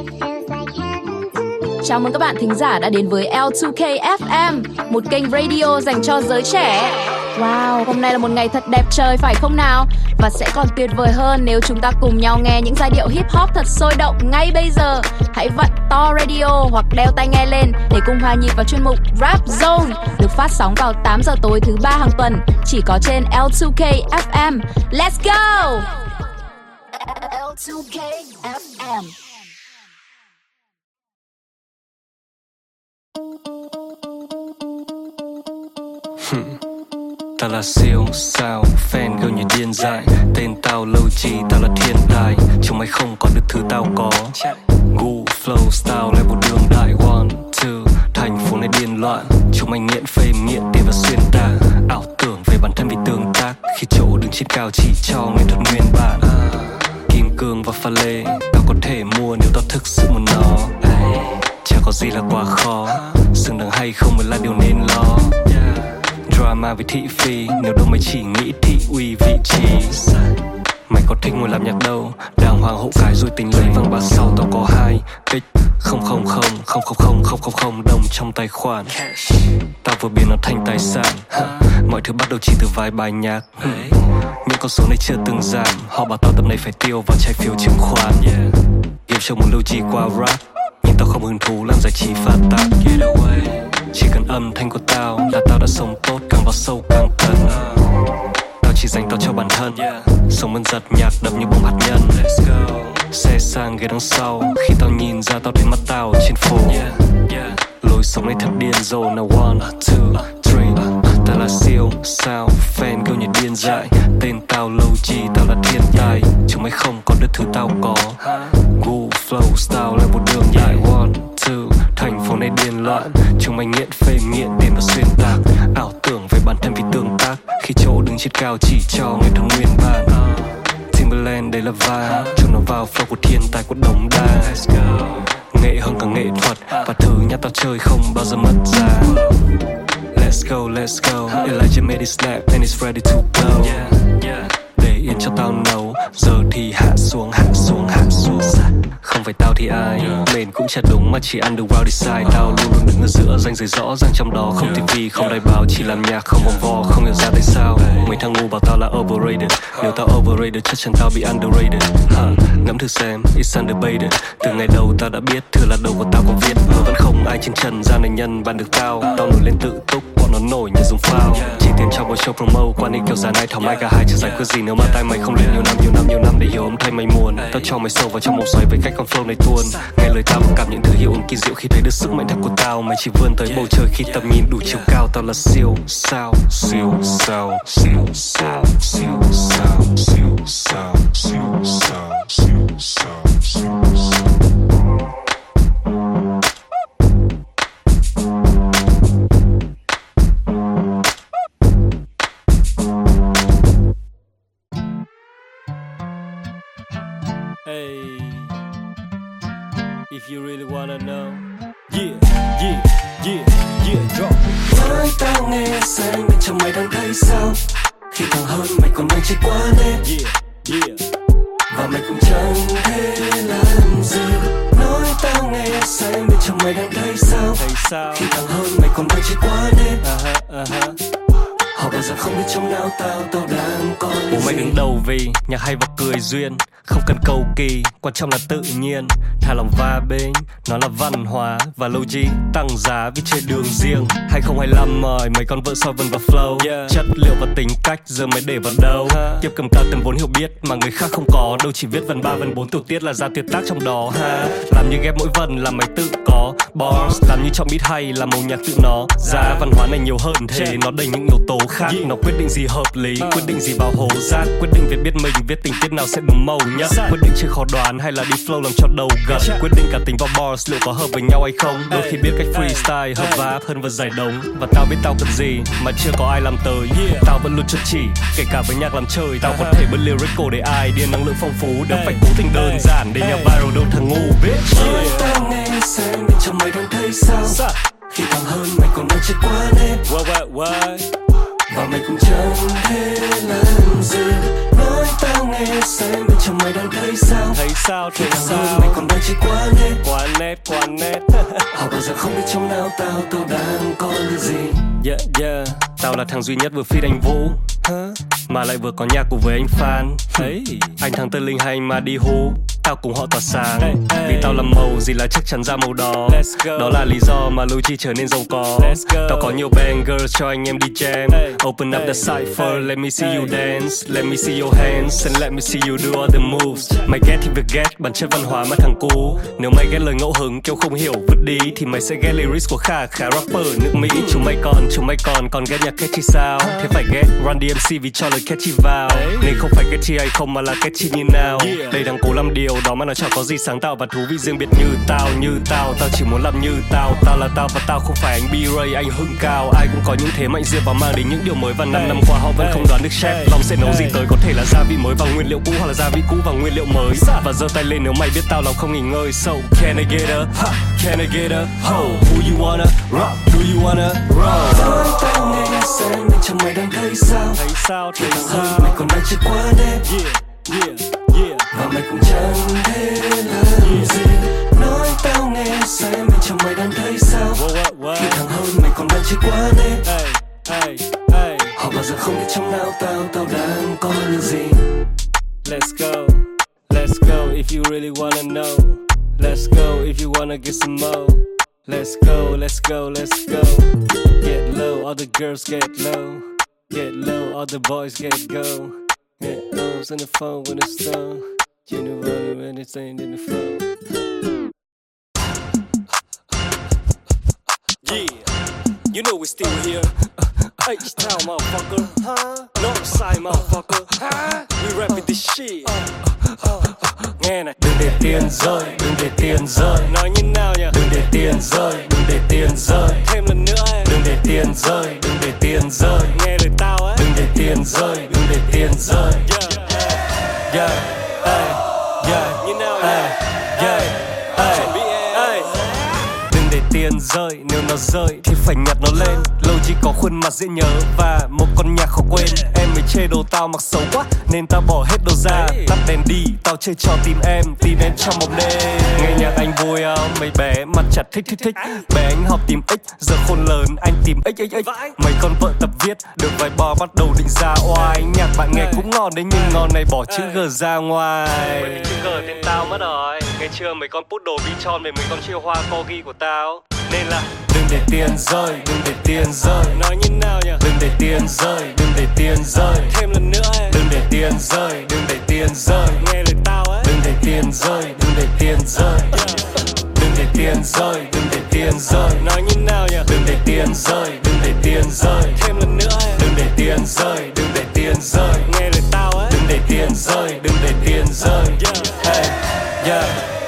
Chào mừng các bạn thính giả đã đến với L2K FM, một kênh radio dành cho giới trẻ. Wow, hôm nay là một ngày thật đẹp trời phải không nào? Và sẽ còn tuyệt vời hơn nếu chúng ta cùng nhau nghe những giai điệu hip hop thật sôi động ngay bây giờ. Hãy vặn to radio hoặc đeo tai nghe lên để cùng hòa nhịp vào chuyên mục Rap Zone, được phát sóng vào 8 giờ tối thứ 3 hàng tuần, chỉ có trên L2K FM. Let's go! L2K FM. Tao là siêu sao, fan girl như điên dại. Tên tao lâu chi, tao là thiên tài. Chúng mày không có được thứ tao có. Gu, flow, style, level đường đại. 1, 2, thành phố này điên loạn. Chúng mày nghiện phê, nghiện tiền và xuyên tạc. Ảo tưởng về bản thân vì tương tác. Khi chỗ đứng trên cao chỉ cho nghệ thuật nguyên bản. Kim cương và pha lê, tao có thể mua nếu tao thực sự muốn nó. Chả có gì là quá khó. Xứng đáng hay không mới là điều nên lo. Drama với thị phi, nếu đâu mày chỉ nghĩ thị uy vị trí. Mày có thích ngồi làm nhạc đâu, đàng hoàng hộ cái rồi tính lấy vàng bạc sau. Tao có 2 x 000 đồng trong tài khoản. Tao vừa biến nó thành tài sản. Mọi thứ bắt đầu chỉ từ vài bài nhạc. Những con số này chưa từng giảm. Họ bảo tao tầm này phải tiêu vào trái phiếu chứng khoán. Game show muốn lưu trì qua rap, nhưng tao không hứng thú làm giải trí phát tác. Chỉ cần âm thanh của tao là tao đã sống tốt, càng vào sâu càng cần. Tao chỉ dành tao cho bản thân, sống bên giật nhạc đập như bom hạt nhân. Xe sang ghế đằng sau, khi tao nhìn ra tao thấy mắt tao trên phố. Lối sống này thật điên rồ. Nào 1, 2, 3. Tao là siêu sao, fan girl như điên dại. Tên tao lâu chi, tao là thiên tài. Chúng mày không có được thứ tao có. Gu, flow, style, level đường đại. 1, 2, thành phố này điên loạn. Chúng mày nghiện phê, nghiện tiền và xuyên tạc. Ảo tưởng về bản thân vì tương tác. Khi chỗ đứng trên cao chỉ cho nghệ thuật nguyên bản. Timberland đây là vibe, chúng nó vào flow của thiên tài của đống đa. Nghệ hơn cả nghệ thuật, và thứ nhát tao chơi không bao giờ mất giá. Let's go, let's go. Elijah made it snap and it's ready to blow. Để yên cho tao nấu, giờ thì hạ xuống, hạ xuống, hạ xuống. Không phải tao thì ai, nền cũng chả đúng mà chỉ underground decide. Tao luôn luôn đứng ở giữa, ranh giới rõ ràng trong đó. Không TV, không đài báo, chỉ làm nhạc không vòng vo. Không hiểu ra tại sao mấy thằng ngu bảo tao là overrated. Nếu tao overrated chắc chắn tao bị underrated. Ngẫm thử xem, it's underrated. Từ ngày đầu tao đã biết thừa là đầu của tao có viết. Mà vẫn không ai trên trần gian này nhân bàn được tao. Tao nổi lên tự túc, bọn nó nổi như dùng phao. Chỉ tiền cho một show promo, quan hệ kiểu giá này thảo mai cả hai chưa giải quyết gì. Nếu mà tai mày không luyện nhiều năm để hiểu âm thanh mày muốn. Tao cho mày sâu vào trong một xoáy với cách con flow này tuôn. Nghe lời tao và cảm nhận thứ hiệu ứng kỳ diệu khi thấy được sức mạnh thật của tao. Mày chỉ vươn tới bầu trời khi tầm nhìn đủ chiều cao. Tao là siêu sao, siêu sao, siêu sao, siêu sao, siêu sao, siêu sao, siêu sao, siêu sao. Hey, if you really wanna know, drop. Nói tao nghe xem bên trong mày đang thấy sao. Khi thằng hơn mày còn đang chạy quá nét. Và mày cũng chẳng thể làm gì. Nói tao nghe xem bên trong mày đang thấy sao. Khi thằng hơn mày còn đang chạy quá nét. Họ bao giờ không biết trong não tao đang còn gì. Mày đứng đầu vì nhạc hay và cười duyên. Không cần cầu kỳ, quan trọng là tự nhiên. Thả lòng va bến, nó là văn hóa. Và lâu chi tăng giá vì chơi đường riêng. 2025 mời mấy con vợ soi vần và flow. Chất liệu và tính cách giờ mày để vào đâu. Tiếp cầm cao tầm vốn hiểu biết mà người khác không có. Đâu chỉ viết vần 3 vần 4 tiểu tiết là ra tuyệt tác trong đó ha. Làm như ghép mỗi vần là mày tự có. Bars làm như chọn beat hay là màu nhạc tự nó. Giá văn hóa này nhiều hơn thế, nó đầy những yếu tố khác. Nó quyết định gì hợp lý, quyết định gì vào hố rác. Quyết định về biết mình viết tình tiết nào sẽ đúng màu nhất. Quyết định chưa khó đoán hay là đi flow làm cho đầu gật. Quyết định cả tính vào bars liệu có hợp với nhau hay không. Đôi khi biết cách freestyle hợp váp hơn và giải đống. Và tao biết tao cần gì mà chưa có ai làm tới. Tao vẫn luôn chăm chỉ, kể cả với nhạc làm chơi. Tao có thể bật lyrical để ai điên năng lượng phong phú. Đâu phải cố tình đơn giản để nhạc viral đâu thằng ngu bitch. Nói tao nghe xem bên trong mày đang thấy sao. Khi thằng hơn mày còn đang chết quá nét. Và mày cũng chẳng thể làm gì. Nói tao nghe xem bên trong mày đang thấy sao. Khi thằng hơn mày còn đang chết quá nét. nét Họ bao giờ không biết trong não tao đang có điều gì. Yeah, tao là thằng duy nhất vừa feat anh Vũ mà lại vừa có nhạc cùng với anh Phan. Anh thằng tên Linh hay anh mà đi hú, tao cùng họ tỏa sáng. Vì tao làm màu gì là chắc chắn ra màu đỏ. Đó là lý do mà Luigi trở nên giàu có. Tao có nhiều bangers cho anh em đi jam. Open up the cypher, let me see you dance, let me see your hands, and let me see you do all the moves. Mày ghét thì việc ghét, bản chất văn hóa mà thằng cú. Nếu mày ghét lời ngẫu hứng kêu không hiểu vứt đi, thì mày sẽ ghét lyrics của Khả rapper nước Mỹ. Chúng mày còn ghét nhạc catchy sao? Thế phải ghét Run DMC vì cho lời catchy vào. Nên không phải catchy hay không mà là catchy như nào. Đây đang cố làm điều đó mà nó chẳng có gì sáng tạo và thú vị riêng biệt như tao. Tao chỉ muốn làm như tao là tao và tao không phải anh B-Ray, anh Hưng Cao. Ai cũng có những thế mạnh riêng và mang đến những điều mới, và 5 năm qua họ vẫn không đoán được chef Long sẽ nấu gì tới, có thể là gia vị mới và nguyên liệu cũ, hoặc là gia vị cũ và nguyên liệu mới. Và giơ tay lên nếu mày biết tao lòng không nghỉ ngơi. So can I get a can I get a ho? Who you wanna rock? Do you wanna roll? Nói tao nghe xem bên trong mày đang thấy sao? Thì thằng hơn mày còn đang chưa quá đẹp. Và mày cũng chẳng thể làm gì. Nói tao nghe xem bên trong mày đang thấy sao? Thì thằng hơn mày còn đang chưa quá đẹp. Họ bao giờ không biết trong não tao đang có điều gì. Let's go if you really wanna know. Let's go if you wanna get some more. Let's go. Get low, all the girls get low. Get low, all the boys get go. Get O's in the phone when it's slow. You know what, anything in the phone. Yeah, you know we're still here. H-Town motherfucker, Northside motherfucker, we rapping this shit. Nghe này. Đừng để tiền rơi, nói như nào nhỉ? Đừng để tiền rơi, thêm lần nữa ấy. Đừng để tiền rơi, nghe lời tao ấy. Đừng để tiền rơi. Yeah, như nào nhỉ? Chuẩn bị ấy. Đừng để tiền rơi, nếu nó rơi thì phải nhặt nó lên. Lâu chỉ có khuôn mặt dễ nhớ và một con nhạc khó quên. Em mới chê đồ tao mặc xấu quá nên tao bỏ hết đồ ra. Tắt đèn đi, tao chơi cho tim em trong một đêm. Nghe nhạc anh vui không? Mấy bé mặt chặt thích. Bé anh học tìm X, giờ khôn lớn anh tìm XXX. Mấy con vợ tập viết, được vài bò bắt đầu định ra oai. Nhạc bạn nghe cũng ngon đấy nhưng ngon này bỏ chữ G ra ngoài. Chữ G tên tao mất rồi. Ngày trưa mấy con poodle bi tròn về mấy con chiêu hoa corgi của tao. Nên là đừng để tiền rơi, nói như nào nhỉ? Đừng để tiền rơi, thêm lần nữa ấy. Đừng để tiền rơi, nghe lời tao ấy. Đừng để tiền rơi, Đừng để tiền rơi, nói như nào nhỉ? Đừng để tiền rơi, thêm lần nữa ấy. Đừng để tiền rơi, nghe lời tao ấy. Đừng để tiền rơi, Hey, yeah.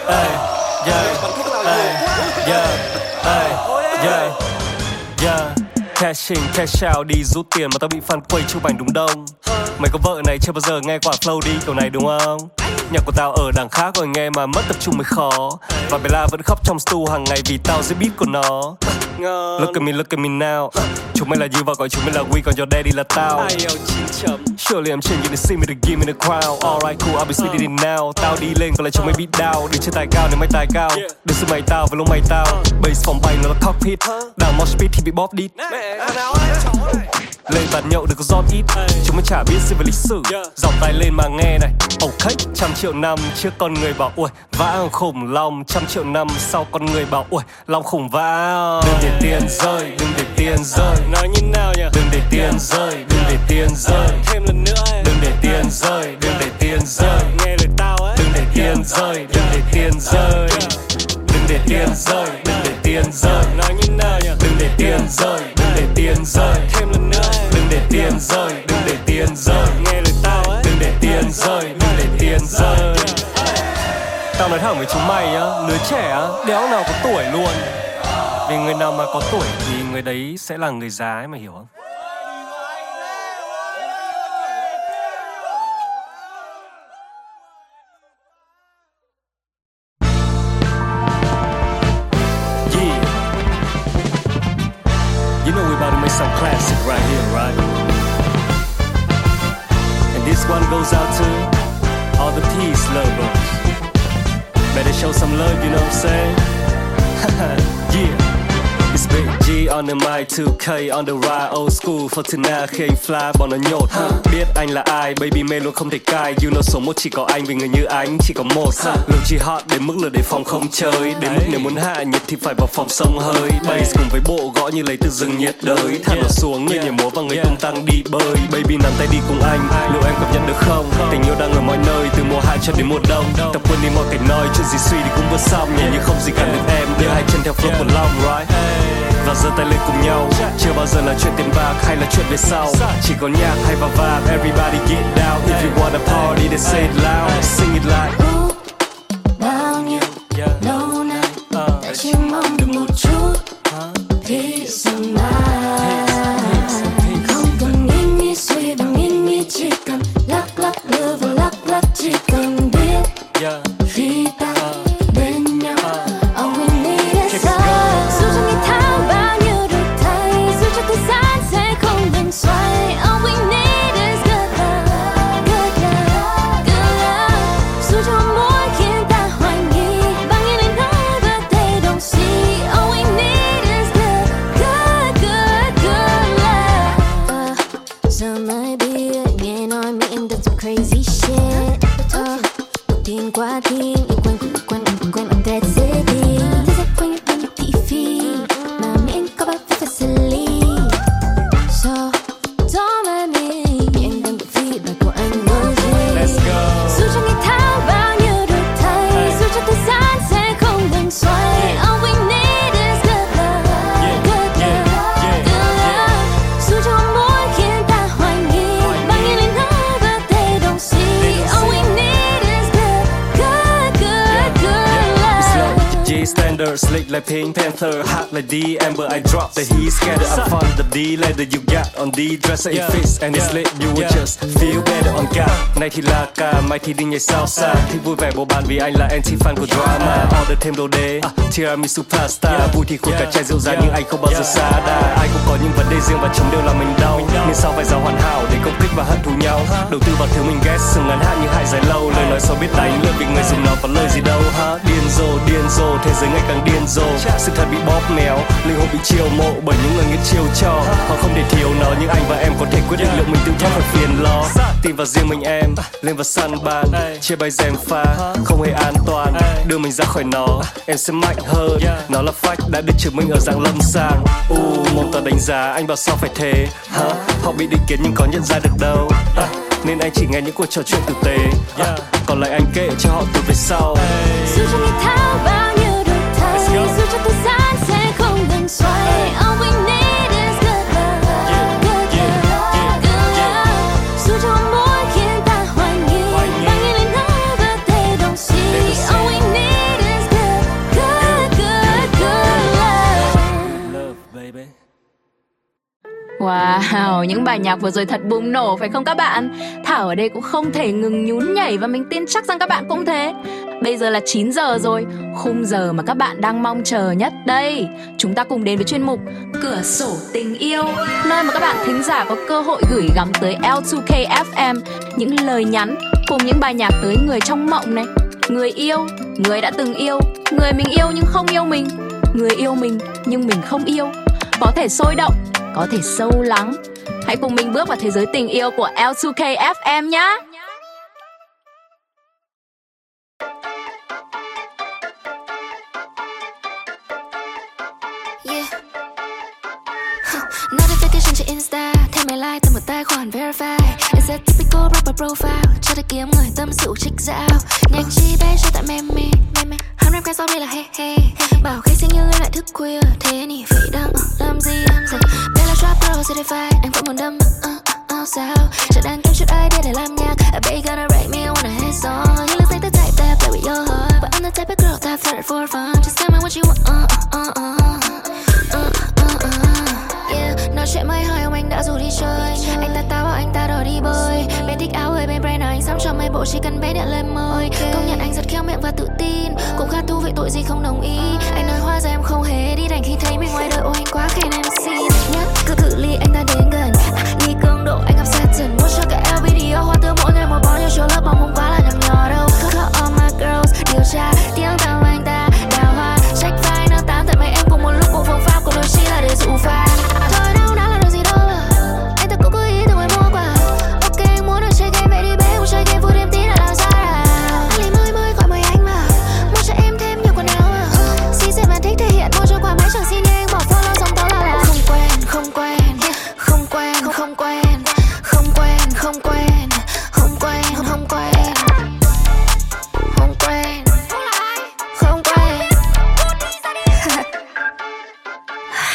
Cash in, cash out đi rút tiền mà tao bị fan quay chụp ảnh đúng đông. Mày có vợ này chưa bao giờ nghe quả flow đi kiểu này đúng không? Nhạc của tao ở đằng khác rồi nghe mà mất tập trung mới khó. Và Bella vẫn khóc trong stu hàng ngày vì tao giữ beat của nó. Look at me now. Chúng mày là you và gọi chúng mày là we, còn your daddy là tao. Surely I'm changing to see me to give me the crown. Alright cool, I'll be speeding it now. Tao đi lên còn lại chúng mày beat down. Đừng chơi tài cao nếu mày tài cao. Đừng giữ mày tao với lông mày tao. Bass phòng bay nó là cockpit. Đào mosh pit thì bị bóp đít. Lên bàn nhậu đừng có rót ít. Chúng mày chả biết gì về lịch sử. Dòng tay lên mà nghe này. Ok, 100 triệu năm trước con người bảo ui vã khủng long. 100 triệu năm sau con người bảo ui long khủng vã. Đừng để tiền rơi, nói như nào nhỉ? Đừng để tiền rơi, thêm lần nữa ấy. Đừng để tiền rơi, nghe lời tao ấy. Đừng để tiền rơi, Đừng để tiền rơi, nói như nào nhỉ? Đừng để tiền rơi, thêm lần nữa ấy. Đừng để tiền rơi, nghe lời tao ấy. Đừng để tiền rơi, Tao nói thẳng với chúng mày nhá, lứa trẻ á, đéo nào có tuổi luôn. Vì người nào mà có tuổi thì người đấy sẽ là người già ấy, mày hiểu không? You know we're about to make some classic right here, right? And this one goes out to all the peace lovers. Better show some love, you know what I'm saying? Yeah. It's Big G on the mic, 2K on the ride, old school for tonight khi anh fly bọn nó nhột. Biết anh là ai, baby mê luôn không thể cai. You know số 1 chỉ có anh vì người như anh chỉ có một. Lưu chỉ hot đến mức lửa để phòng không chơi. Đến mức nếu muốn hạ nhiệt thì phải vào phòng sông hơi. Bass cùng với bộ gõ như lấy từ rừng nhiệt đới. Thả nó xuống người nhảy múa và người tung tăng đi bơi. Baby nắm tay đi cùng anh, liệu em cảm nhận được không? Tình yêu đang ở mọi nơi, từ mùa hạ cho đến mùa đông. Tập quên đi mọi cảnh nói, chuyện gì suy thì cũng vừa xong. Nhìn như không gì cản được em, đưa hai chân theo flow của long, right? Và giơ tay lên cùng nhau. Chưa bao giờ là chuyện tiền bạc hay là chuyện về sau. Chỉ có nhạc hay vào vibe. Everybody get down. If you wanna party then say it loud. Sing it like bao nhiêu lâu nay đã chỉ mong được một chút thì dừng lại. Không cần nghĩ suy và nghĩ chỉ cần lắc lắc đưa và lắc lắc chỉ cần biết khi ta bên nhau. All we need is love. Dù cho ngày tháng bao nhiêu đổi thay, dù cho thời gian sẽ không ngừng xoay. All we need is good love, good love, good love. Dù cho mỗi khiến ta hoài nghi, bao nhiêu lời nói but they don't see. All we need is good, good, good, good love. Giờ mới biết nghe nói mình done some crazy shit. Tin qua tin, yêu quen I'm dead city. Thế giới quanh em như thị phi, mà miễn có bao phép phải xử lý. So don't let me, anh đang bị phi bài của anh nói gì. Dù cho ngày tháng bao nhiêu đổi thay, dù cho thời gian sẽ không ngừng xoay. All we need is good love, good love, good love. Dù cho mỗi khiến ta hoài nghi, bao nhiêu lời nói but they don't see. All we need is good, good, good, good love. G standard, slick like Pink Panther, hot like D Amber. I drop the heat, scattered. I'm fond of the D leather you got on D dresser. It fits and it's lit, you will just feel better on God. Này thì là ca, mai thì đi nhảy salsa. Thì vui vẻ bầu bạn vì anh là anti fan của drama. Order thêm đồ đế, tiramisu pasta. Vui thì khối cả chai rượu ra nhưng anh không bao giờ xa đà. Ai cũng có những vấn đề riêng và chúng đều là mình đau. Nhưng sao phải giao hoàn hảo để công kích và hận thù nhau. Đầu tư vào thứ mình ghét, sừng ngắn hạn như hai dài lâu. Lời nói xấu biết đánh, lượt vì người dùng nó có lời gì đâu ha. Điên rồ, thế giới ngày càng điên rồ. Sự thật bị bóp méo, linh hồn bị chiều mộ bởi những người nghiệt chiều cho. Họ không thể thiếu nó nhưng anh và em có thể quyết định liệu mình tự thoát khỏi phiền lo. Tin vào riêng mình em, lên vào săn ban, chia bay rèm pha, không hề an toàn. Đưa mình ra khỏi nó, em sẽ mạnh hơn. Nó là fact đã được chứng minh ở dạng lâm sàng. Mong tao đánh giá anh bảo sao phải thế. Họ bị định kiến nhưng có nhận ra được đâu. Nên anh chỉ nghe những cuộc trò chuyện tử tế. Còn lại anh kệ cho họ từ về sau. Dù cho ngày tháng bao nhiêu đổi thay, dù cho thời gian sẽ không ngừng xoay. All we need is good love, good love, good love. Dù cho mỗi khiến ta hoài nghi, bao nhiêu lời nói but they don't see. All we need is good, good, good, good love. Love baby. Wow, những bài nhạc vừa rồi thật bùng nổ phải không các bạn? Thảo ở đây cũng không thể ngừng nhún nhảy và mình tin chắc rằng các bạn cũng thế. Bây giờ là 9 giờ rồi, khung giờ mà các bạn đang mong chờ nhất đây. Chúng ta cùng đến với chuyên mục Cửa sổ tình yêu, nơi mà các bạn thính giả có cơ hội gửi gắm tới L2K FM những lời nhắn cùng những bài nhạc tới người trong mộng này, người yêu, người đã từng yêu, người mình yêu nhưng không yêu mình, người yêu mình nhưng mình không yêu. Có thể sôi động, có thể sâu lắng. Hãy cùng mình bước vào thế giới tình yêu của L2K FM nhé. Notification trên Insta, thêm mày like từ một tài khoản verify. It's a typical rapper profile, cho ta kiếm người tâm sự trích dạo. Nhanh chi bé cho tại meme, hắn rap cái sau đây là hey hey. Bảo khi sinh như lại thức khuya, thế nhỉ vậy đang làm gì? Đây là trap pro certified, anh vẫn muốn đâm sao? Chợt đang kiếm chút idea để làm nhạc. A baby gonna write me, I wanna hit song. You look like the type that play with your heart, but I'm the type of girl that flirt for fun. Just tell me what you want. Nói chuyện mới hỏi ông anh đã rủ đi chơi. Anh ta tao bảo anh ta đòi đi bơi. Bên thích áo hơi bên brand nào anh sắm cho mấy bộ chỉ cần bé điện lên môi. Công nhận anh rất khéo miệng và tự tin, cũng khá thú vị tội gì không đồng ý. Anh nói hóa ra em không hề đi đành khi thấy mình ngoài đời. Ôi anh quá khen em xin nhắc cứ cự ly anh ta đến gần. Ly cường độ anh gặp Saturn. Muốn cho cả L video hoa tươi mỗi ngày một bao nhiêu show lớp bóng không quá là nhầm nhỏ đâu. Call all my girls điều tra tiếng tao anh ta đào hoa. Check vai nó ta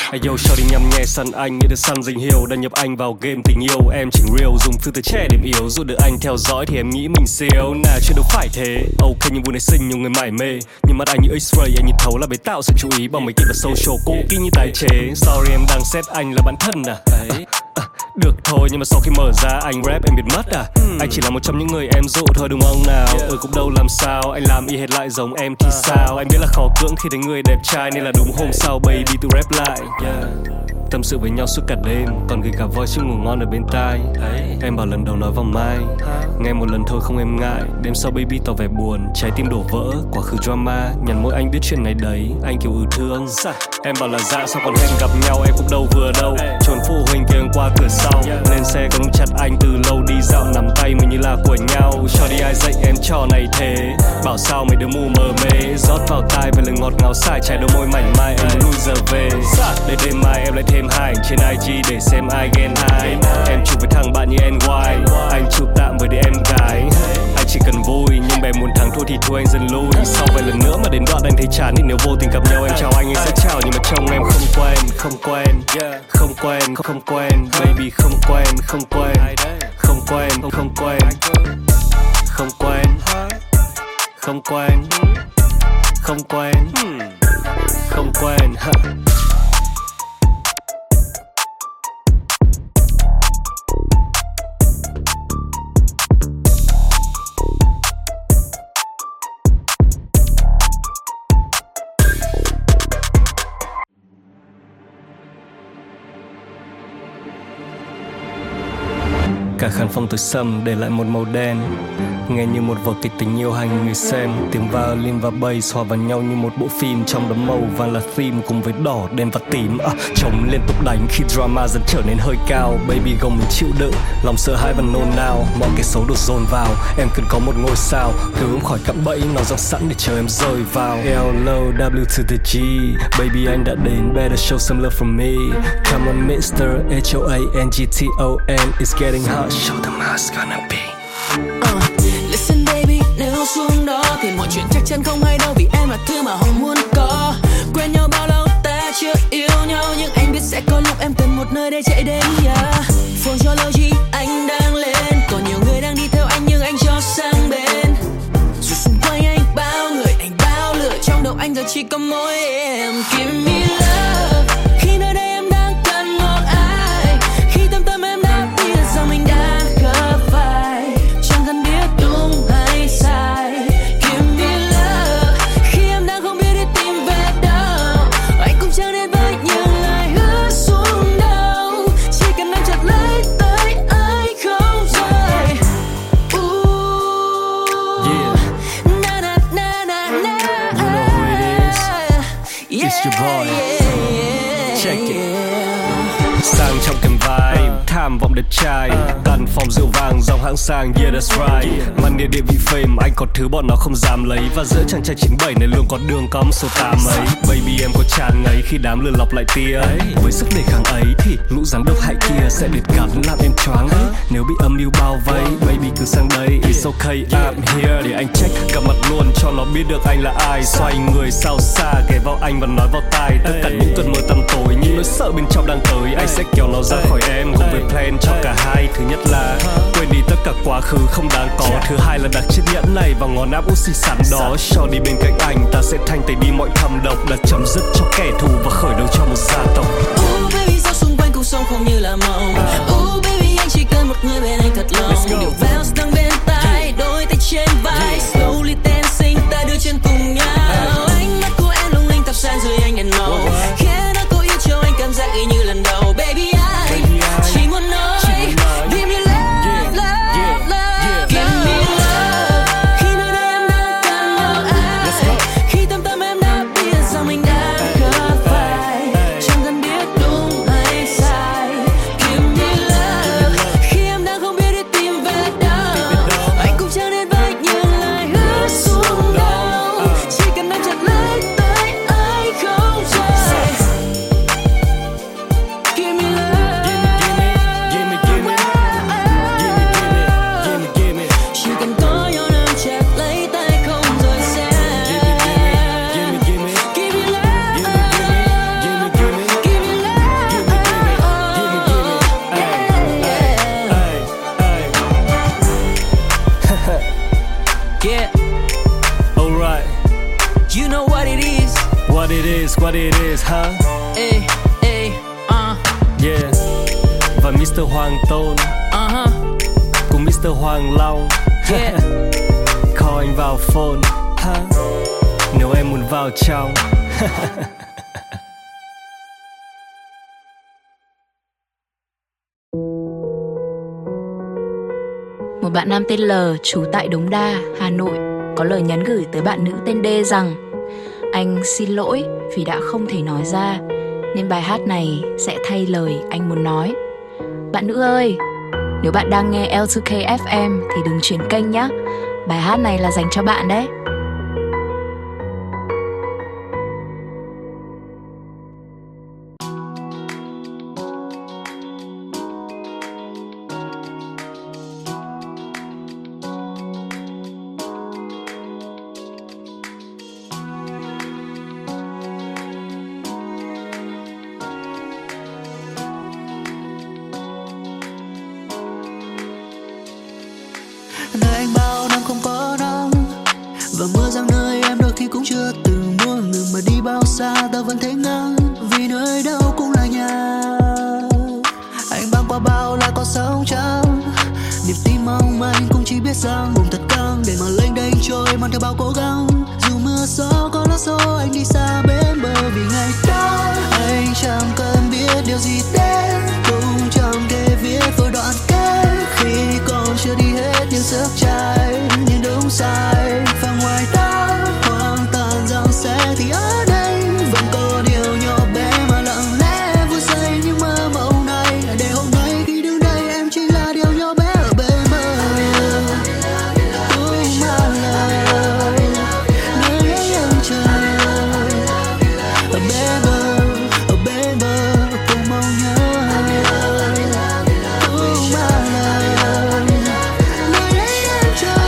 Yo shawty nhằm nhẹ săn anh, nghĩa được săn danh hiệu đã nhập anh vào game tình yêu. Em chỉnh real dùng filter che điểm yếu, dù được anh theo dõi thì em nghĩ mình siêu. Nào chứ đâu phải thế. Ok nhưng vụ này xinh nhiều người mải mê, nhưng mắt anh như X-ray, anh nhìn thấu là bế tạo sự chú ý bằng mấy kịch và social cũ kỹ như tái chế. Sorry em đang xét anh là bạn thân à? Được thôi nhưng mà sau khi mở ra anh rap em biết mất à? Anh chỉ là một trong những người em dụ thôi đúng không nào? Cũng đâu làm sao, anh làm y hệt lại giống em thì sao? Anh biết là khó cưỡng khi thấy người đẹp trai nên là đúng hôm sau baby tôi rap lại. Tâm sự với nhau suốt cả đêm, còn gửi cả voice chứ ngủ ngon ở bên tai. Em bảo lần đầu nói vào mai, nghe một lần thôi không em ngại. Đêm sau baby tỏ vẻ buồn, trái tim đổ vỡ, quá khứ drama. Nhằn môi anh biết chuyện này đấy, anh kiểu thương. Em bảo là dạ sao còn hẹn gặp nhau, em cũng đâu vừa đâu. Trốn phụ huynh kia qua cửa sau, lên xe còn chặt anh từ lâu đi dạo nắm tay mình như là của nhau. Shawty ai dạy em trò này thế, bảo sao mấy đứa mù mờ mê. Rót vào tai về lời ngọt ngào sai trái đôi môi mảnh mai, em muốn lui giờ về. Để đêm mai em lại thêm hai ảnh trên IG để xem ai ghen ai. Em chụp với thằng bạn như NY, anh chụp tạm với đứa em gái. Anh chỉ cần vui nhưng bè muốn thắng thua thì thôi anh dần lui. Sau vài lần nữa mà đến đoạn anh thấy chán thì nếu vô tình gặp nhau em chào anh sẽ chào, nhưng mà trông em không quen, không quen, không quen, không quen, baby không quen, không quen, không quen, không quen, không quen, không quen, không quen, không quen. Cả khán phòng tối sầm để lại một màu đen, nghe như một vở kịch tình yêu hai người xem. Tiếng violin và bass hòa vào nhau như một bộ phim, trong đó màu vàng là theme cùng với đỏ, đen và tím. Trống liên tục đánh khi drama dần trở nên hơi cao. Baby gồng mình chịu đựng, lòng sợ hãi và nôn nao, mọi cái xấu đổ dồn vào. Em cần có một ngôi sao cứu em khỏi cạm bẫy, nó dòng sẵn để chờ em rơi vào. LOW to the G, baby anh đã đến, better show some love from me. Come on Mr. HOANGTON, it's getting hot. Show them how it's gonna be. Listen baby, nếu xuống đó thì mọi chuyện chắc chắn không hay đâu, vì em là thứ mà Hồng muốn có. Quen nhau bao lâu ta chưa yêu nhau, nhưng anh biết sẽ có lúc em cần một nơi để chạy đến. Phone cho Logi anh đang lên, còn nhiều người đang đi theo anh nhưng anh cho sang bên. Dù xung quanh anh bao người, anh bao lửa, trong đầu anh giờ chỉ có mỗi em. Give me love, khi nơi đây em đang cần một ai, khi tâm tâm em đã biết rằng mình đã gặp phải, chẳng cần biết đúng hay sai. Give me love, khi em đang không biết đi tìm về đâu, anh cũng chẳng đến với những lời hứa xuống đâu, chỉ cần em chặt lấy tay anh không rời. Na na na na na. You know who it is. It's your boy. Check it. Sang trong kèm vibe, tham vọng đẹp trai, căn phòng rượu vàng dòng hãng sang, yeah that's right. Mang địa địa vị fame, anh có thứ bọn nó không dám lấy, và giữa chàng trai 97 này luôn có đường cong số 8 ấy. Baby em có tràn ngấy khi đám lừa lọc lại tia, với sức đề kháng ấy thì lũ rắn độc hại kia sẽ biệt gắn làm em choáng ấy. Nếu bị âm mưu bao vây, baby cứ sang đây, it's okay I'm here, để anh check cả mặt luôn cho nó biết được anh là ai. Xoay người sao xa, ghé vào anh và nói vào tai tất cả những cơn mơ tăm tối, những nỗi sợ bên trong đang tới. Anh sẽ kéo nó ra khỏi em cùng với plan cho cả hai. Thứ nhất là quên đi tất cả quá khứ không đáng có, thứ hai là đặt chiếc nhẫn này vào ngón áp út xinh xắn đó. Cho đi bên cạnh anh, ta sẽ thanh tẩy đi mọi thầm độc, là chấm dứt cho kẻ thù và khởi đầu cho một gia tộc. Baby sao xung quanh cuộc sống không như là mộng. Baby anh chỉ cần một người bên anh thật lòng, điều vals đang bên tai, đôi tay trên vai, slowly dancing ta đưa chân cùng nhau. Ánh mắt của em lung linh thắp sáng dưới ánh đèn màu, khiến nó cố yêu cho anh cảm giác y như lần đầu. Baby I chỉ muốn nói give me love, love, love, give me love. Khi nơi đây em đang cần một ai, khi tâm tâm em đã biết rằng mình đã gặp phải, chẳng cần biết đúng hay sai. Give what it is, huh? Ê, ê, Yeah. Và Mr. Hoàng Tôn cùng Mr. Hoàng Long. yeah. Call anh vào phone, huh? Nếu em muốn vào trong. Một bạn nam tên L, trú tại Đống Đa, Hà Nội, có lời nhắn gửi tới bạn nữ tên D rằng: anh xin lỗi vì đã không thể nói ra, nên bài hát này sẽ thay lời anh muốn nói. Bạn nữ ơi, nếu bạn đang nghe L2K FM thì đừng chuyển kênh nhé. Bài hát này là dành cho bạn đấy. Nơi anh bao năm không có nắng, và mưa giăng nơi em đôi khi cũng chưa từng muốn ngừng, mà đi bao xa ta vẫn thấy ngắn, vì nơi đâu cũng là nhà. Anh băng qua bao la có sóng trắng, niềm tin mong manh cũng chỉ biết rằng bụng thật căng để mà lênh đênh trôi mang theo bao cố gắng. Dù mưa gió có lá xô anh đi xa bên bờ, vì ngày đó anh chẳng cần biết điều gì đến, cũng chẳng thể viết vội đoạn kết khi còn chưa đi hết những sức trái, những đúng sai. Và ngoài đó hoang tàn rằng sẽ thì ở đây vẫn có điều nhỏ bé mà lặng lẽ vui say những mơ mộng này, để hôm nay khi đứng đây em chỉ là điều nhỏ bé ở bên bờ. Cũng mà lời nơi em chờ ở bên bờ, ở bên bờ cùng mong nhớ. Cũng mà lời nơi em chờ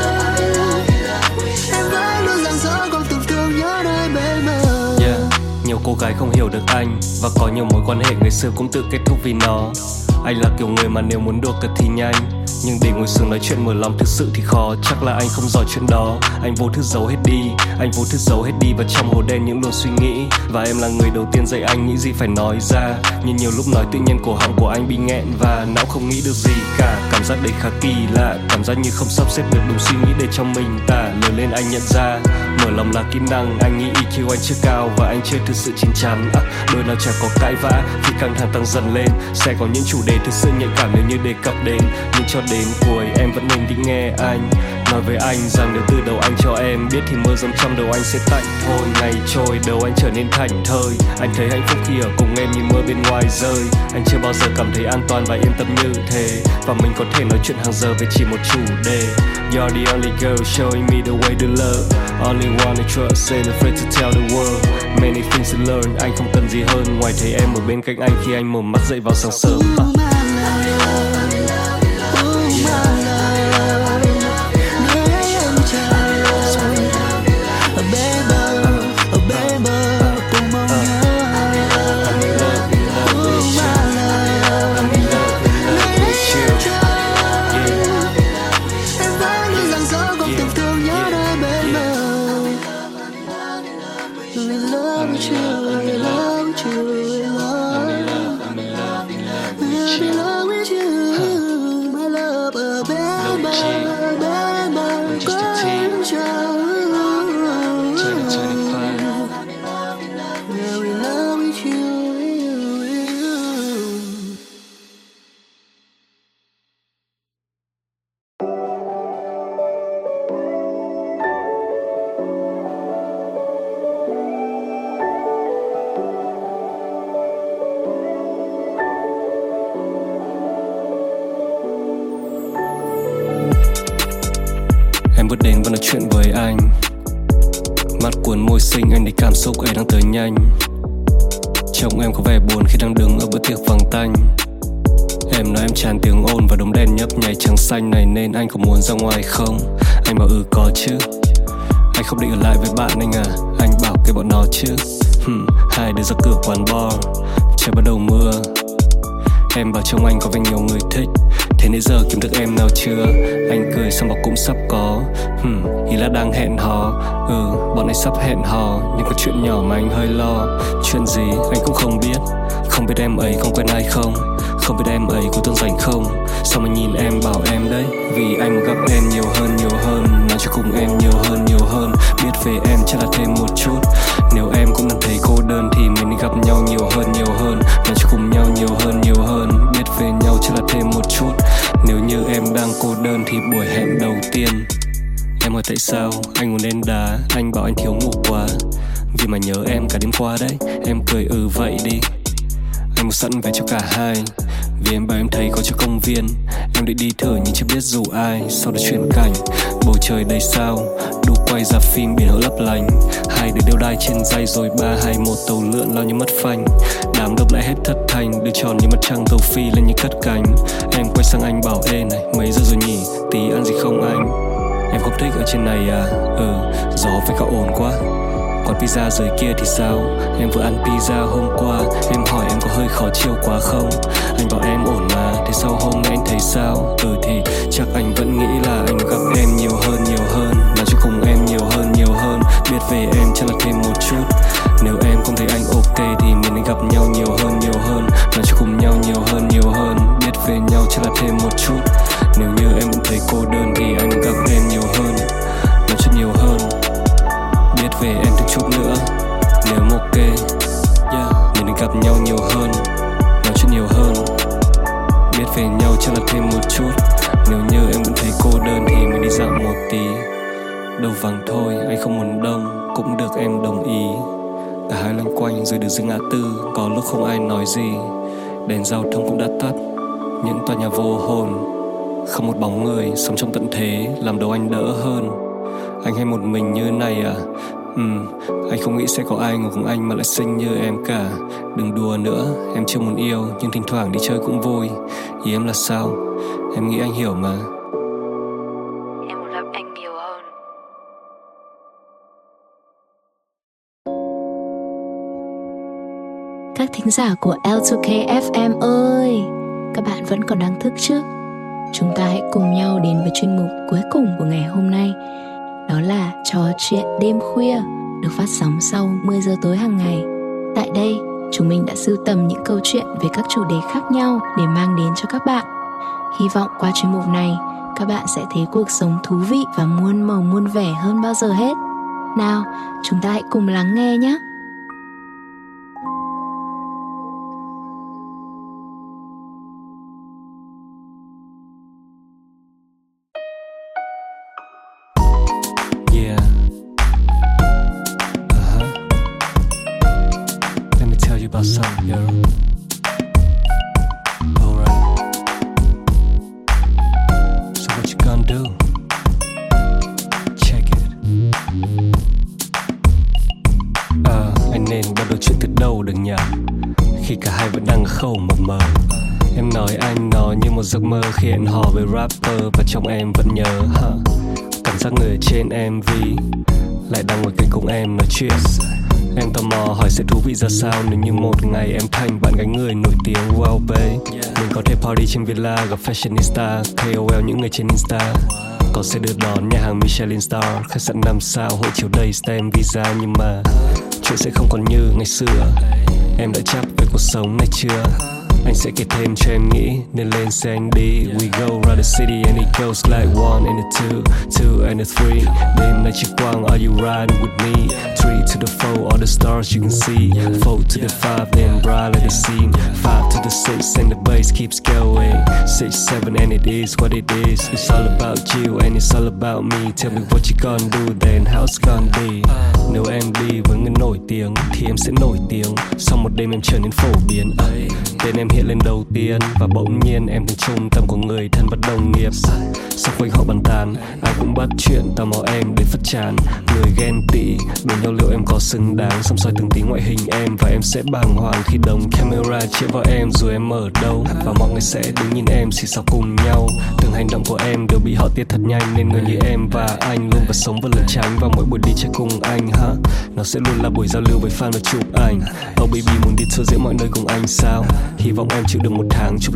em vẫn luôn rằng gió còn từng thương nhớ nơi bên bờ. Yeah. Nhiều cô gái không hiểu được anh, và có nhiều mối quan hệ ngày xưa cũng tự kết thúc vì nó. Anh là kiểu người mà nếu muốn đùa cợt thì nhanh, nhưng để ngồi xuống nói chuyện mở lòng thực sự thì khó. Chắc là anh không giỏi chuyện đó. Anh vô thức giấu hết đi, anh vô thức giấu hết đi vào trong hố đen những luồng suy nghĩ. Và em là người đầu tiên dạy anh nghĩ gì phải nói ra, nhưng nhiều lúc nói tự nhiên cổ họng của anh bị nghẹn và não không nghĩ được gì cả. Cảm giác đấy khá kỳ lạ, cảm giác như không sắp xếp được đúng suy nghĩ để trong mình tả. Lớn lên anh nhận ra mở lòng là kỹ năng. Anh nghĩ EQ anh chưa cao và anh chưa thực sự chín chắn. Đôi nào chả có cãi vã khi căng thẳng tăng dần lên. Sẽ có những chủ đề thực sự nhạy cảm nếu như đề cập đến, nhưng cho đến cuối em vẫn nên đi nghe anh nói với anh rằng nếu từ đầu anh cho em biết thì mưa dầm trong đầu anh sẽ tạnh thôi. Ngày trôi đầu anh trở nên thảnh thơi, anh thấy hạnh phúc khi ở cùng em như mưa bên ngoài rơi. Anh chưa bao giờ cảm thấy an toàn và yên tâm như thế, và mình có thể nói chuyện hàng giờ về chỉ một chủ đề. You're the only girl showing me the way to love, only one I trust and afraid to tell the world. Many things to learn, anh không cần gì hơn ngoài thấy em ở bên cạnh anh khi anh mở mắt dậy vào sáng sớm. Em bước đến và nói chuyện với anh, mắt cuốn môi xinh anh thấy cảm xúc ấy đang tới nhanh. Trông em có vẻ buồn khi đang đứng ở bữa tiệc vắng tanh. Em nói em chán tiếng ồn và đống đèn nhấp nháy trắng xanh này, nên anh có muốn ra ngoài không? Anh bảo có chứ. Anh không định ở lại với bạn anh à, anh bảo cái bọn nó chứ. Hai đứa ra cửa quán bar, trời bắt đầu mưa. Em bảo trông anh có vẻ nhiều người thích, Thế nãy giờ kiếm được em nào chưa? Anh cười xong bảo cũng sắp có. Ý là đang hẹn hò. Bọn anh sắp hẹn hò. Nhưng có chuyện nhỏ mà anh hơi lo. Chuyện gì anh cũng không biết. Không biết em ấy còn quen ai không. Không biết em ấy có tương rảnh không. Sao mà nhìn em bảo em đấy. Vì anh muốn gặp em nhiều hơn. Nói cho cùng em nhiều hơn. Biết về em chắc là thêm một chút. Nếu em cũng đang thấy cô đơn thì mình đi gặp nhau nhiều hơn. Nói cho cùng nhau nhiều hơn. Biết về nhau chắc là thêm một chút. Nếu như em đang cô đơn thì buổi hẹn đầu tiên em hỏi tại sao anh muốn lên đá. Anh bảo anh thiếu ngủ quá. Vì mà nhớ em cả đêm qua đấy. Em cười vậy đi. Anh muốn sẵn về cho cả hai. Vì em bảo em thấy có cho công viên. Em định đi thử nhưng chưa biết rủ ai. Sau đó chuyển cảnh bầu trời đầy sao. Đủ quay ra phim biển hậu lấp lánh. Hai đứa đều đai trên dây rồi 3, 2, 1 tàu lượn lao như mất phanh. Đám đông lại hết thất thanh. Đưa tròn như mặt trăng tàu phi lên như cất cánh. Em quay sang anh bảo ê này mấy giờ rồi nhỉ. Tí ăn gì không anh. Em không thích ở trên này à. Gió phải cả ồn quá. Còn pizza dưới kia thì sao? Em vừa ăn pizza hôm qua. Em hỏi em có hơi khó chịu quá không. Anh bảo em ổn mà. Thế sau hôm nay anh thấy sao? Thì chắc anh vẫn nghĩ là anh gặp em nhiều hơn. Nói cho cùng em nhiều hơn. Biết về em chắc là thêm một chút. Nếu em không thấy anh ok thì mình nên gặp nhau nhiều hơn. Nói cho cùng nhau nhiều hơn. Biết về nhau chắc là thêm một chút. Nếu như em vẫn thấy cô đơn thì anh gặp em nhiều hơn. Nói chút nhiều hơn. Biết về em thêm chút nữa. Nếu em ok mình nên gặp nhau nhiều hơn. Nói chút nhiều hơn. Biết về nhau chắc là thêm một chút. Nếu như em vẫn thấy cô đơn thì mình đi dạo một tí. Đầu vắng thôi anh không muốn đông. Cũng được em đồng ý. Cả hai loanh quanh rồi được dừng ngã tư. Có lúc không ai nói gì. Đèn giao thông cũng đã tắt. Những tòa nhà vô hồn. Không một bóng người sống trong tận thế. Làm đầu anh đỡ hơn. Anh hay một mình như này à. Anh không nghĩ sẽ có ai ngồi cùng anh mà lại xinh như em cả. Đừng đùa nữa. Em chưa muốn yêu nhưng thỉnh thoảng đi chơi cũng vui. Ý em là sao? Em nghĩ anh hiểu mà. Em muốn gặp anh nhiều hơn. Các thính giả của L2K FM ơi, các bạn vẫn còn đang thức chứ? Chúng ta hãy cùng nhau đến với chuyên mục cuối cùng của ngày hôm nay. Đó là trò chuyện đêm khuya, được phát sóng sau 10 giờ tối hàng ngày. Tại đây, chúng mình đã sưu tầm những câu chuyện về các chủ đề khác nhau để mang đến cho các bạn. Hy vọng qua chuyên mục này, các bạn sẽ thấy cuộc sống thú vị và muôn màu muôn vẻ hơn bao giờ hết. Nào, chúng ta hãy cùng lắng nghe nhé! About something, girl. Alright. So what you gonna do? Check it. Anh nên bắt đầu chuyện từ đâu được nhỉ? Khi cả hai vẫn đang khâu mập mờ. Em nói anh nói như một giấc mơ khi hẹn hò với rapper và trong em vẫn nhớ. Cảm giác người ở trên MV lại đang ngồi cạnh cùng em nói chuyện. Em tò mò hỏi sẽ thú vị ra sao nếu như một ngày em thành bạn gái người nổi tiếng. Wow babe, mình có thể party trên villa gặp fashionista, KOL những người trên Insta. Còn sẽ đưa đón nhà hàng Michelin Star, khách sạn 5 sao, hội chiếu đầy stem visa. Nhưng mà chuyện sẽ không còn như ngày xưa. Em đã chắc về cuộc sống này chưa? Anh sẽ kể thêm cho em nghĩ nên lên xe anh đi. We go around the city and it goes like 1 and a 2, 2 and a 3. Đêm nay chỉ quang, are you riding with me? 3 to the 4, all the stars you can see. 4 to the 5, then bright like the scene. 5 to the 6 and the bass keeps going. 6, 7 and it is what it is. It's all about you and it's all about me. Tell me what you gonna do then, how it's gonna be. Nếu em đi với người nổi tiếng thì em sẽ nổi tiếng. Sau một đêm em trở nên phổ biến. Tên em hiện lên đầu tiên và bỗng nhiên em thành trung tâm của người thân và đồng nghiệp. Sau quanh họ bàn tán, ai cũng bắt chuyện tò mò em đến phát chán. Người ghen tị, đồn nhau liệu em có xứng đáng. Xăm soi từng tí ngoại hình em và em sẽ bàng hoàng khi đồng camera chiếu vào em dù em ở đâu. Và mọi người sẽ đứng nhìn em xì xào cùng nhau. Từng hành động của em đều bị họ tiết thật nhanh nên người như em và anh luôn phải sống và lẩn tránh vào mỗi buổi đi chơi cùng anh. Nó sẽ luôn là buổi giao lưu với fan và chụp ảnh. Oh baby muốn đi tour giữa mọi nơi cùng anh sao? Hy vọng em chịu được một tháng chụp lần cất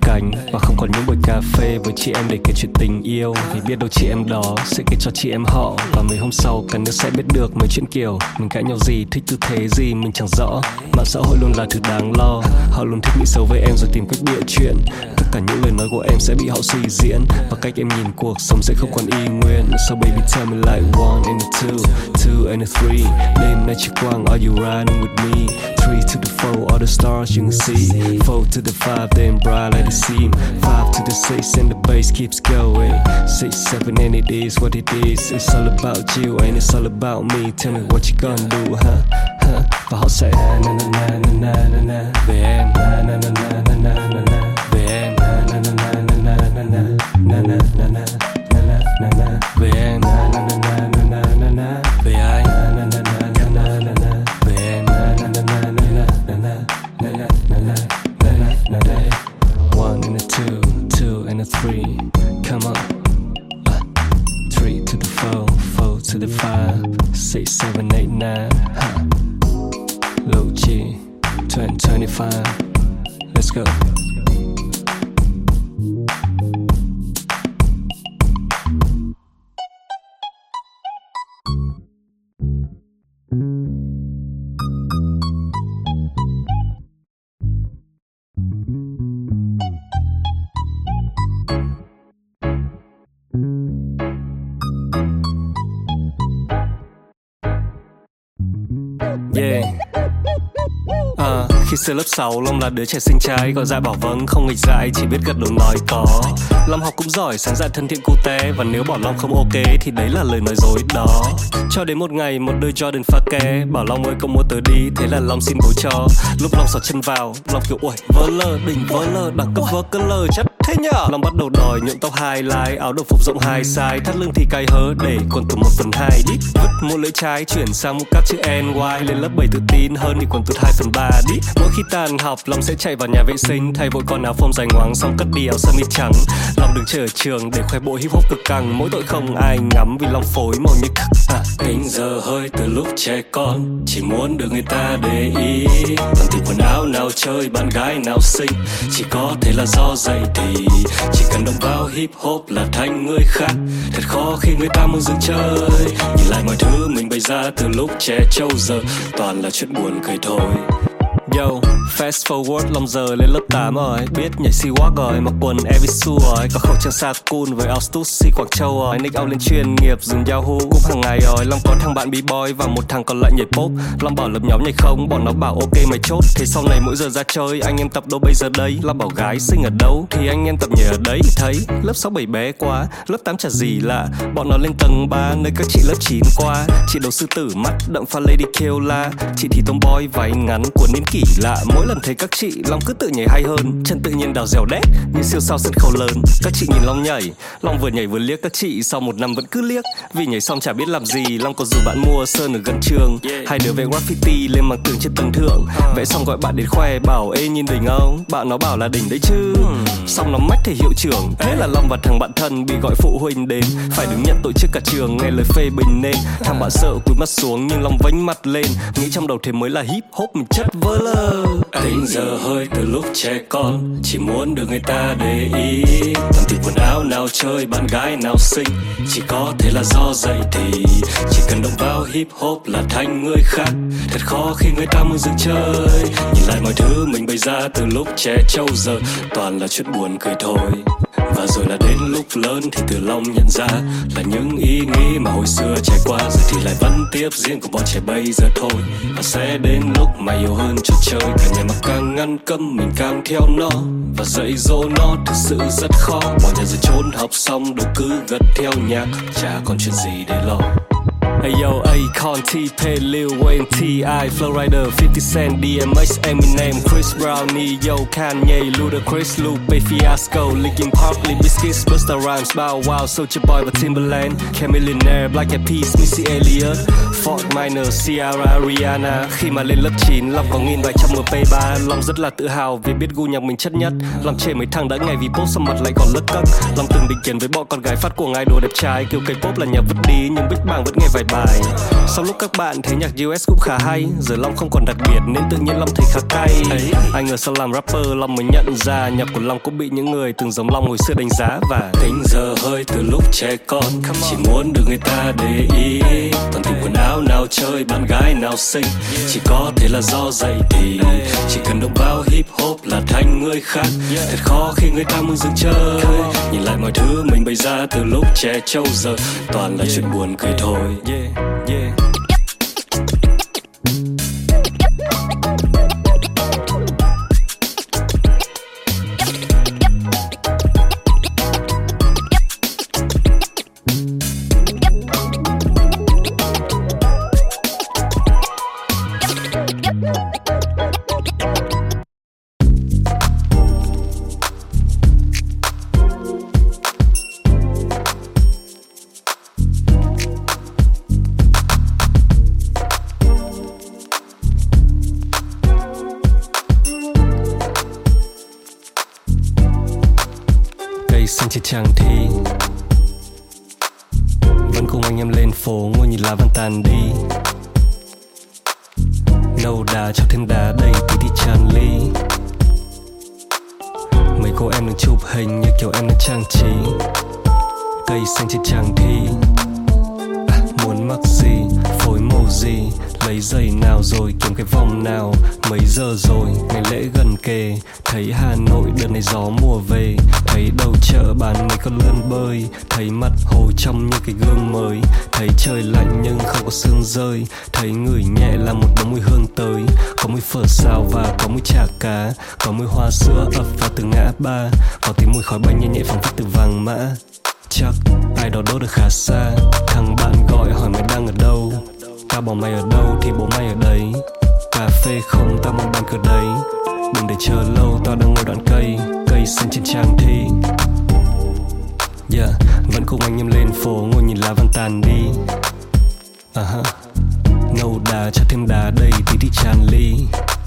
cành và không còn những buổi cà phê với chị em để kể chuyện tình yêu. Vì biết đâu chị em đó sẽ kể cho chị em họ, và mấy hôm sau cả nước sẽ biết được mấy chuyện kiểu mình cãi nhau gì, thích tư thế gì mình chẳng rõ. Mạng xã hội luôn là thứ đáng lo, họ luôn thích nghĩ xấu về em rồi tìm cách bịa chuyện. Tất cả những lời nói của em sẽ bị họ suy diễn, và cách em nhìn cuộc sống sẽ không còn y nguyên. So baby tell me like 1 and a 2, 2 and a 3. Đêm nay chỉ quang, are you riding with me? 3 to the 4, all the stars you can see. 4 to the 5, then bright like the seam. 5 to the 6 and the bass keeps going. 6, 7 and it is what it is. It's all about you and it's all about me. Tell me what you gonna do, huh? Và họ sẽ na na na na na na na về em, na na na na na na na na về em, na na na na na na na na na na na na na na về em, na na na na na na na về anh, na na na na na na na về em, na na na na na na na na na na na na. 1 and a 2, 2 and a 3, come on. 3 to the 4, 4 to the 5, 6, 7, 8, 9. Low G, 2025. Let's go. Yeah. Khi xưa lớp 6, Long là đứa trẻ xinh trai, gọi dại bảo vâng, không nghịch dại, chỉ biết gật đầu nói có. Long học cũng giỏi, sáng dạ thân thiện cute, và nếu bảo Long không ok thì đấy là lời nói dối đó. Cho đến một ngày, một đôi Jordan pha ke bảo Long ơi cậu mua tớ đi, thế là Long xin bố cho. Lúc Long xỏ chân vào, Long kiểu ui vơ lơ, đỉnh vơ lơ, đẳng cấp vơ cơ lơ chất thế nhở. Long bắt đầu đòi nhuộm tóc highlight, áo đồng phục rộng 2 size, thắt lưng thì cài hớ để quần tụt 1/2 đít. Vứt một lưỡi trái chuyển sang một cắt chữ NY, lên lớp 7 tự tin hơn thì quần tụt 2/3 đít. Mỗi khi tan học, Long sẽ chạy vào nhà vệ sinh, thay vội con áo phông dài ngoằng xong cất đi áo sơ mi trắng. Long đứng chờ ở trường để khoe bộ hip hop cực căng, mỗi tội không ai ngắm vì Long phối màu như Tính giờ hơi từ lúc trẻ con, chỉ muốn được người ta để ý. Còn thì quần áo nào chơi, bạn gái nào xinh, chỉ có thể là do dậy thì. Chỉ cần động vào hip hop là thành người khác, thật khó khi người ta muốn dừng chơi. Nhìn lại mọi thứ mình bày ra từ lúc trẻ trâu giờ, toàn là chuyện buồn cười thôi. Yo, fast forward Long giờ lên lớp 8 rồi, biết nhảy C-Walk rồi, mặc quần Evisu rồi, có khẩu trang Sakun với áo Stussy Quảng Châu rồi, nick out lên chuyên nghiệp dùng Yahoo cũng hàng ngày rồi. Long có thằng bạn B-boy và một thằng còn lại nhảy pop. Long bảo lập nhóm nhảy không, bọn nó bảo ok mày chốt. Thế sau này mỗi giờ ra chơi, anh em tập đâu bây giờ đây? Long bảo gái xinh ở đâu thì anh em tập nhảy ở đấy. Thấy lớp 6 7 bé quá, lớp 8 chả gì lạ, bọn nó lên tầng 3 nơi các chị lớp 9 qua. Chị đầu sư tử mắt đậm pha Lady Killa, chị thì tomboy váy ngắn của niên kỷ lạ. Mỗi lần thấy các chị, Long cứ tự nhảy hay hơn, chân tự nhiên đào dẻo đét như siêu sao sân khấu lớn. Các chị nhìn Long nhảy, Long vừa nhảy vừa liếc các chị, sau 1 năm vẫn cứ liếc. Vì nhảy xong chả biết làm gì, Long còn rủ bạn mua sơn ở gần trường. Hai đứa vẽ graffiti lên mặt tường trên tầng thượng. Vẽ xong gọi bạn đến khoe bảo ê nhìn đỉnh không? Bạn nó bảo là đỉnh đấy chứ. Xong nó mách thầy hiệu trưởng, thế là Long và thằng bạn thân bị gọi phụ huynh đến, phải đứng nhận tội trước cả trường nghe lời phê bình nên. Thằng bạn sợ cúi mắt xuống nhưng Long vánh mặt lên, nghĩ trong đầu thế mới là hip hop mình chất vơ lơ. Tính giờ hơi từ lúc trẻ con, chỉ muốn được người ta để ý. Còn thì quần áo nào chơi, bạn gái nào xinh, chỉ có thể là do dậy thì. Chỉ cần động vào hip hop là thành người khác, thật khó khi người ta muốn dừng chơi. Nhìn lại mọi thứ mình bày ra từ lúc trẻ trâu giờ, toàn là chuyện buồn cười thôi. Và rồi là đến lúc lớn thì từ Long nhận ra là những ý nghĩ mà hồi xưa trải qua giờ thì lại vẫn tiếp diễn của bọn trẻ bây giờ thôi. Và sẽ đến lúc mà yêu hơn trò chơi, cả nhà mà càng ngăn cấm mình càng theo nó. Và dạy dỗ nó thực sự rất khó, bỏ nhà rồi trốn học xong đâu cứ gật theo nhạc, chả còn chuyện gì để lo. Ayo, Akon, T-Pain, Lil Wayne, T.I, Flowrider, 50 Cent, DMX, Eminem, Chris Brown, Neo, Kanye, Ludacris, Lupe, Fiasco, Linkin Park, Limp Bizkit, Busta Rhymes, Bow Wow, Soulja Boy và Timbaland, Chamillionaire, Black Eyed Peas, Missy Elliott, Fort Minor, Ciara, Rihanna. Khi mà lên lớp 9, Long có 1.700 MP3. Long rất là tự hào vì biết gu nhạc mình chất nhất. Long chê mấy thằng đã ngày vì pop xong mặt lại còn lất cất. Long từng định kiến với bọn con gái phát cuồng idol đẹp trai, kêu K-pop là nhà vứt đi, nhưng Big Bang vẫn nghe vài bài. bài. Sau lúc các bạn thấy nhạc US cũng khá hay, giờ Long không còn đặc biệt nên tự nhiên Long thấy khá cay. Ai ngờ sau làm rapper Long mới nhận ra nhạc của Long cũng bị những người từng giống Long hồi xưa đánh giá. Và Tính giờ hơi từ lúc trẻ con, chỉ muốn được người ta để ý. Toàn tìm quần áo nào chơi, bạn gái nào xinh, chỉ có thể là do dậy thì. Chỉ cần động vào hip hop là thành người khác. Thật khó khi người ta muốn dừng chơi. Nhìn lại mọi thứ mình bày ra từ lúc trẻ trâu giờ, toàn là chuyện buồn cười thôi. xanh trên trang thi, vẫn cùng anh em lên phố ngồi nhìn lá vàng tàn đi. Nâu đá cho thêm đá đầy tí thì tràn ly. Mấy cô em đứng chụp hình như kiểu em đang trang trí. Cây xanh trên trang thi, muốn mắc gì, phối màu gì, lấy giày nào rồi kiếm cái vòng nào. Mấy giờ rồi, ngày lễ gần kề, thấy Hà Nội đợt này gió mùa về. Thấy đầu chợ bán mấy con lươn bơi, thấy mặt hồ trong như cái gương mới. Thấy trời lạnh nhưng không có sương rơi, thấy ngửi nhẹ là một đống mùi hương tới. Có mùi phở xào và có mùi chả cá, có mùi hoa sữa ập vào từ ngã ba, có tiếng mùi khói bay nhẹ nhẹ phảng phất từ vàng mã. Chắc ai đó đốt được khá xa, thằng bạn gọi hỏi mày đang ở đâu. Tao bảo mày ở đâu thì bố mày ở đấy. Cà phê không, tao mang bàn cờ đấy. Đừng để chờ lâu, tao đang ngồi đoạn cây, cây xanh trên trang thi. Yeah, vẫn cùng anh em lên phố ngồi nhìn lá vàng tàn đi. Nâu đá cho thêm đá đầy tí thì tràn ly.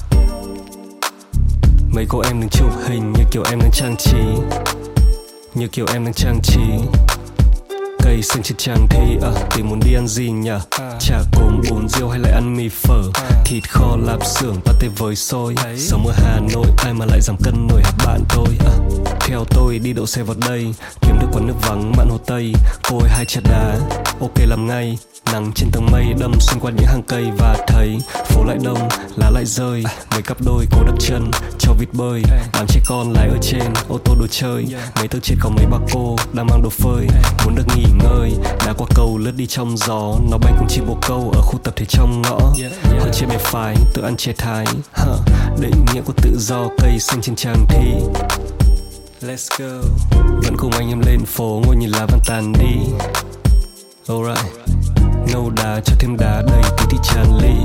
Mấy cô em đứng chụp hình như kiểu em đang trang trí, như kiểu em đang trang trí. Cây xanh trên trang thi, tìm muốn đi ăn gì nhở? Chả cốm bún riêu hay lại ăn mì phở, thịt kho lạp xưởng pate với xôi. Sống ở Hà Nội ai mà lại giảm cân nổi hả bạn tôi. Theo tôi đi đậu xe vào đây, kiếm được quán nước vắng mạn Hồ Tây, côi 2 chặt đá, ok làm ngay. Nắng trên tầng mây đâm xuyên qua những hàng cây và thấy phố lại đông, lá lại rơi. Mấy cặp đôi cố đặt chân cho vịt bơi, đám trẻ con lái ở trên ô tô đồ chơi. Mấy tầng trên có mấy bà cô đang mang đồ phơi, muốn được nghỉ ngơi. Đá qua cầu lướt đi trong gió, nó bay cùng chim bồ câu ở khu tập thể trong ngõ. Họ chơi bè phái, tự ăn chè thái, định nghĩa của tự do, cây xanh trên trang thi. Let's go. Vẫn cùng anh em lên phố ngồi nhìn lá vàng tàn đi. Alright. Nâu đá cho thêm đá đầy tí thì tràn ly.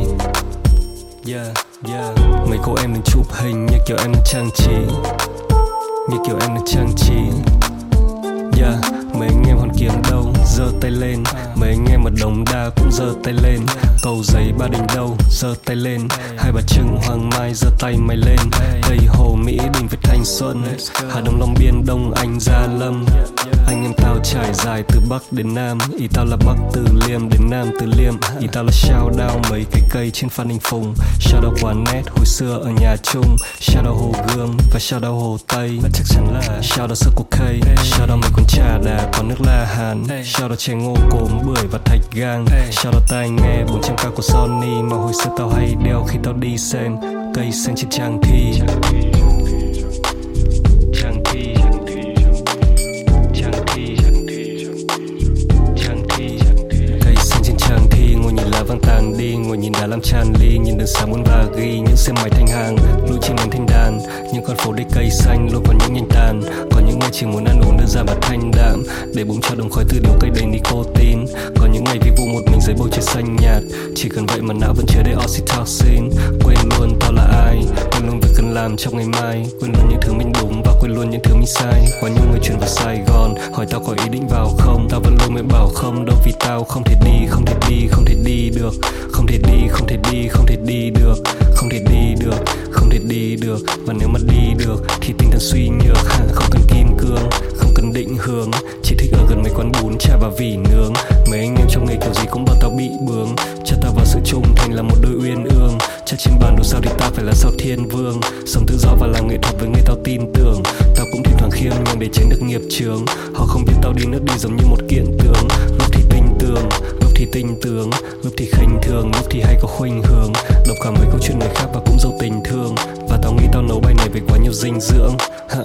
Yeah. Mấy cô em đứng chụp hình như kiểu em đang trang trí, như kiểu em đang trang trí. Yeah, mấy anh em Hoàn Kiếm đâu, giơ tay lên. Mấy anh em ở Đống Đa cũng giơ tay lên. Cầu Giấy Ba Đình đâu, giơ tay lên. Hai Bà Trưng Hoàng Mai giơ tay mày lên. Tây Hồ Mỹ Đình Việt Thanh Xuân, Hà Đông Long Biên Đông Anh Gia Lâm. Anh em tao trải dài từ Bắc đến Nam, ý tao là Bắc Từ Liêm đến Nam Từ Liêm. Ý tao là shout out mấy cái cây trên Phan Đình Phùng, shout out quán nét hồi xưa ở nhà chung, shout out Hồ Gươm và shout out Hồ Tây. Và chắc chắn là shout out Circle K, shout out mấy con trà đá có nước La Hán, shout out chè ngô cốm bưởi và thạch gang, shout out tai nghe 400k của Sony mà hồi xưa tao hay đeo khi tao đi xem. Cây xanh trên trang thi. Vàng tàn đi, ngồi nhìn đá làm tràn ly, nhìn đường xá muốn và ghi những xe máy thành hàng, lũ chim đến thanh đàn. Những con phố đầy cây xanh luôn còn những nhành tàn, có những người chỉ muốn ăn uống đơn giản và thanh đạm, để bụng cho đồng khói từ đầu cây đầy nicotine. Có những ngày vi vụ một mình dưới bầu trời xanh nhạt, chỉ cần vậy mà não vẫn chứa đầy oxytocin. Quên luôn tao là ai, quên luôn việc cần làm trong ngày mai, quên luôn những thứ mình đúng và quên luôn những thứ mình sai. Quá nhiều người chuyển vào Sài Gòn, hỏi tao có ý định vào không, tao vẫn luôn mới bảo không đâu, vì tao không thể đi, không thể đi, không thể đi được, không thể đi, không thể đi, không thể đi được, không thể đi được, không thể đi được. Và nếu mà đi được thì tinh thần suy nhược, không cần kim cương, không cần định hướng, chỉ thích ở gần mấy quán bún chả và vỉ nướng. Mấy anh em trong nghề kiểu gì cũng bảo tao bị chắc trên bản đồ sao thì tao phải là sao thiên vương. Sống tự do và làm nghệ thuật với người tao tin tưởng. Tao cũng thỉnh thoảng khiêm nhường để tránh được nghiệp chướng. Họ không biết tao đi nước đi giống như một kiện tướng. Lúc thì tinh tường, lúc thì tinh tướng, lúc thì khinh thường, lúc thì hay có khuynh hướng. Đọc cả mấy câu chuyện người khác và cũng giàu tình thương. Và tao nghĩ tao nấu bài này với quá nhiều dinh dưỡng.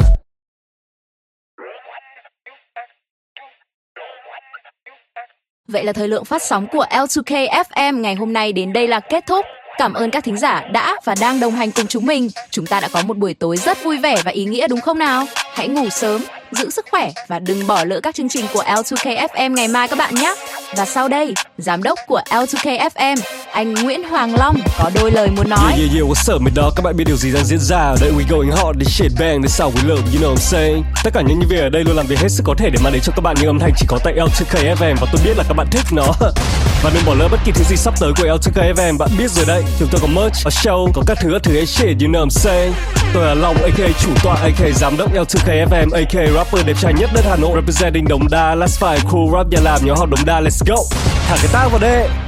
Vậy là thời lượng phát sóng của L2K FM ngày hôm nay đến đây là kết thúc. Cảm ơn các thính giả đã và đang đồng hành cùng chúng mình. Chúng ta đã có một buổi tối rất vui vẻ và ý nghĩa đúng không nào? Hãy ngủ sớm, giữ sức khỏe và đừng bỏ lỡ các chương trình của L2K FM ngày mai các bạn nhé. Và sau đây, giám đốc của L2K FM, anh Nguyễn Hoàng Long có đôi lời muốn nói. Yeah, what's up, mấy đó, các bạn biết điều gì đang diễn ra ở đây? We going hard, this shit bang, this how we love, you know what I'm saying? Tất cả những nhân viên ở đây luôn làm việc hết sức có thể để mang đến cho các bạn những âm thanh chỉ có tại L2K FM và tôi biết là các bạn thích nó. Và đừng bỏ lỡ bất kỳ thứ gì sắp tới của L2K FM, bạn biết rồi đấy. Chúng tôi có merch, có show, có các thứ shit, you know what I'm saying? Tôi là Long, aka chủ tọa, aka giám đốc L2K FM, aka rapper đẹp trai nhất đất Hà Nội, representing Đống Đa, Last Five Crew rap nhà làm nhỏ học Đống Đa, let's go. Thả cái tag vào đây.